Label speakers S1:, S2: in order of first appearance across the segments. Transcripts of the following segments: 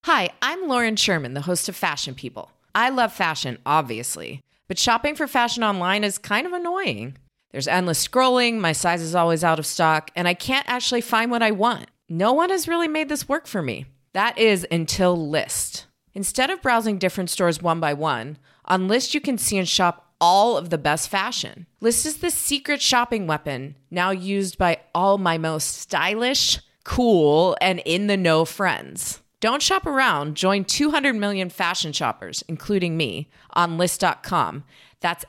S1: Hi, I'm Lauren Sherman, the host of Fashion People. I love fashion, obviously, but shopping for fashion online is kind of annoying. There's endless scrolling, my size is always out of stock, and I can't actually find what I want. No one has really made this work for me. That is until Lyst. Instead of browsing different stores one by one, on Lyst you can see and shop all of the best fashion. Lyst is the secret shopping weapon, now used by all my most stylish, cool, and in-the-know friends. Don't shop around. Join 200 million fashion shoppers, including me, on Lyst.com. That's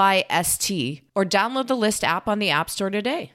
S1: Lyst, or download the Lyst app on the App Store today.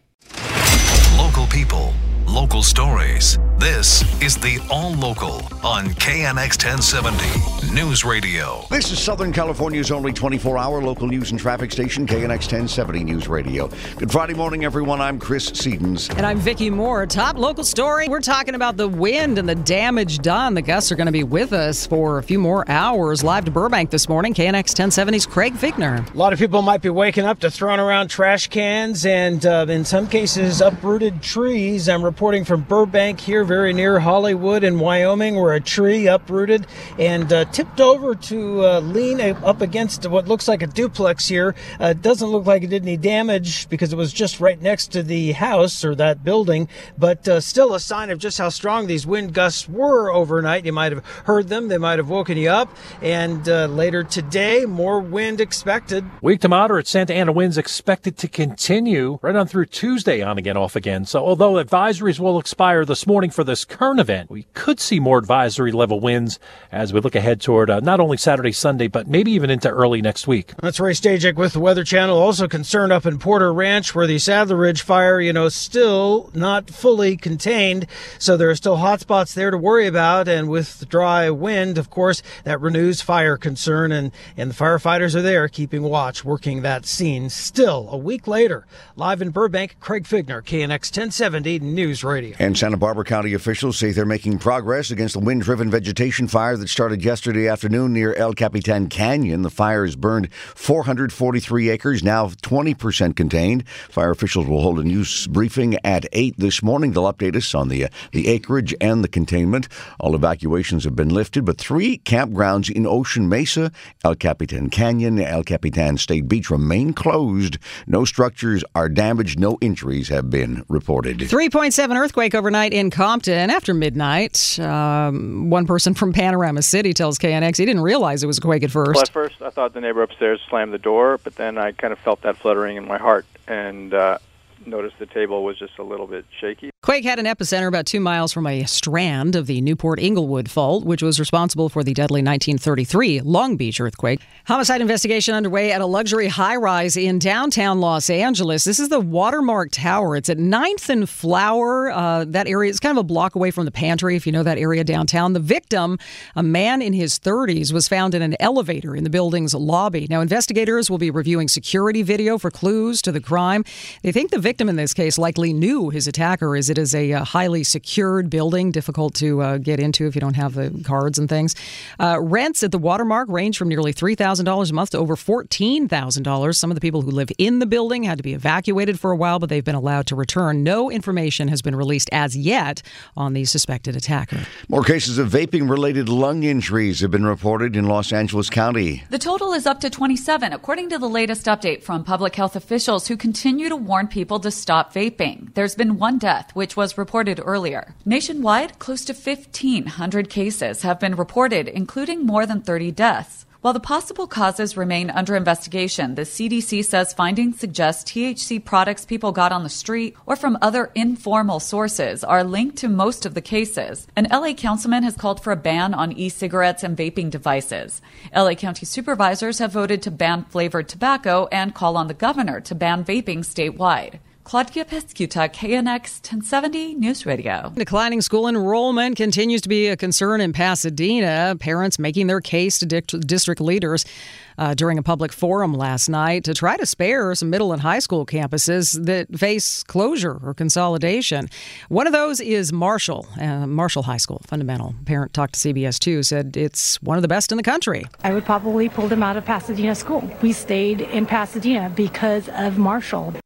S2: Local people, local stories. This is the All Local on KNX 1070 News Radio.
S3: This is Southern California's only 24-hour local news and traffic station, KNX 1070 News Radio. Good Friday morning, everyone. I'm Chris Sedens.
S4: And I'm Vicki Moore. Top local story. We're talking about the wind and the damage done. The gusts are going to be with us for a few more hours. Live to Burbank this morning, KNX 1070's Craig Figner.
S5: A lot of people might be waking up to throwing around trash cans and, in some cases, uprooted trees. I'm reporting from Burbank here, very near Hollywood in Wyoming, where a tree uprooted and tipped over to lean up against what looks like a duplex here. It doesn't look like it did any damage because it was just right next to the house or that building, but still a sign of just how strong these wind gusts were overnight. You might have heard them. They might have woken you up. And later today, more wind expected.
S6: Weak to moderate Santa Ana winds expected to continue right on through Tuesday, on again, off again. So although advisories will expire this morning for this current event, we could see more advisory level winds as we look ahead toward not only Saturday, Sunday, but maybe even into early next week.
S5: That's Ray Stajek with the Weather Channel. Also concerned up in Porter Ranch, where the Sadler Ridge fire, still not fully contained. So there are still hot spots there to worry about. And with the dry wind, of course, that renews fire concern. And the firefighters are there keeping watch, working that scene. Still, a week later, live in Burbank, Craig Figner, KNX 1070 News Radio.
S3: And Santa Barbara County officials say they're making progress against the wind-driven vegetation fire that started yesterday afternoon near El Capitan Canyon. The fire has burned 443 acres, now 20% contained. Fire officials will hold a news briefing at 8 this morning. They'll update us on the acreage and the containment. All evacuations have been lifted, but 3 campgrounds in Ocean Mesa, El Capitan Canyon, El Capitan State Beach remain closed. No structures are damaged. No injuries have been reported.
S4: 3.7 earthquake overnight in Compton after midnight. One person from Panorama City tells KNX he didn't realize it was a quake at first.
S7: Well, at first I thought the neighbor upstairs slammed the door, but then I kind of felt that fluttering in my heart and noticed the table was just a little bit shaky.
S4: Quake had an epicenter about 2 miles from a strand of the Newport-Inglewood Fault, which was responsible for the deadly 1933 Long Beach earthquake. Homicide investigation underway at a luxury high-rise in downtown Los Angeles. This is the Watermark Tower. It's at 9th and Flower. That area is kind of a block away from the Pantry, if you know that area downtown. The victim, a man in his 30s, was found in an elevator in the building's lobby. Now, investigators will be reviewing security video for clues to the crime. They think the victim in this case likely knew his attacker, as it is a highly secured building, difficult to get into if you don't have the cards and things. Rents at the Watermark range from nearly $3,000 a month to over $14,000. Some of the people who live in the building had to be evacuated for a while, but they've been allowed to return. No information has been released as yet on the suspected attacker.
S3: More cases of vaping-related lung injuries have been reported in Los Angeles County.
S8: The total is up to 27, according to the latest update from public health officials who continue to warn people to stop vaping. There's been one death, which was reported earlier. Nationwide, close to 1,500 cases have been reported, including more than 30 deaths. While the possible causes remain under investigation, the CDC says findings suggest THC products people got on the street or from other informal sources are linked to most of the cases. An LA councilman has called for a ban on e-cigarettes and vaping devices. LA County supervisors have voted to ban flavored tobacco and call on the governor to ban vaping statewide. Claudia Pescuta, KNX 1070 News Radio.
S4: Declining school enrollment continues to be a concern in Pasadena. Parents making their case to district leaders during a public forum last night to try to spare some middle and high school campuses that face closure or consolidation. One of those is Marshall High School, fundamental. A parent talked to CBS 2, said it's one of the best in the country.
S9: I would probably pull them out of Pasadena School. We stayed in Pasadena because of Marshall.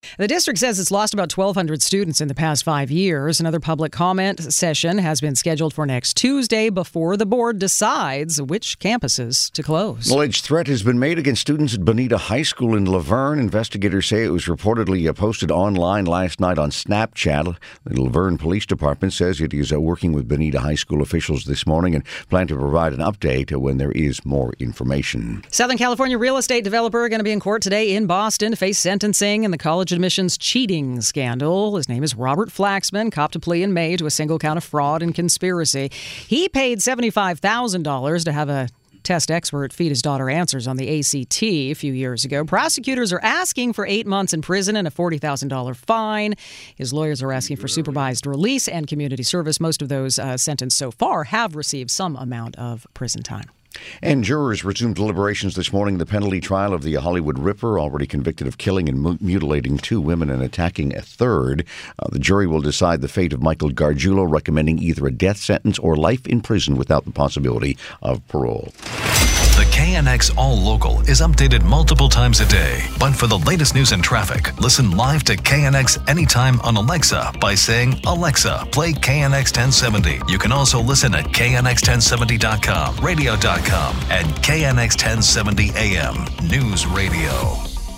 S4: The district says it's lost about 1,200 students in the past 5 years. Another public comment session has been scheduled for next Tuesday before the board decides which campuses to close.
S3: An alleged threat has been made against students at Bonita High School in Laverne. Investigators say it was reportedly posted online last night on Snapchat. The Laverne Police Department says it is working with Bonita High School officials this morning and plan to provide an update when there is more information.
S4: Southern California real estate developer going to be in court today in Boston to face sentencing in the college admissions cheating scandal. His name is Robert Flaxman, copped a plea in May to a single count of fraud and conspiracy. He paid $75,000 to have a test expert feed his daughter answers on the ACT a few years ago. Prosecutors are asking for 8 months in prison and a $40,000 fine. His lawyers are asking for supervised release and community service. Most of those sentenced so far have received some amount of prison time.
S3: And jurors resumed deliberations this morning in the penalty trial of the Hollywood Ripper, already convicted of killing and mutilating 2 women and attacking a third. The jury will decide the fate of Michael Gargiulo, recommending either a death sentence or life in prison without the possibility of parole.
S2: The KNX All Local is updated multiple times a day. But for the latest news and traffic, listen live to KNX anytime on Alexa by saying, "Alexa, play KNX 1070. You can also listen at KNX1070.com, radio.com, and KNX 1070 AM News Radio.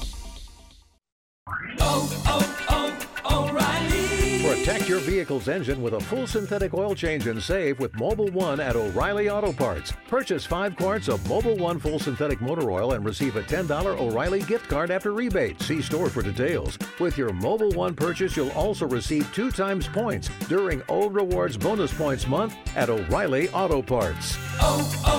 S9: Protect your vehicle's engine with a full synthetic oil change and save with Mobil 1 at O'Reilly Auto Parts. Purchase 5 quarts of Mobil 1 full synthetic motor oil and receive a $10 O'Reilly gift card after rebate. See store for details. With your Mobil 1 purchase, you'll also receive 2 times points during O Rewards Bonus Points Month at O'Reilly Auto Parts.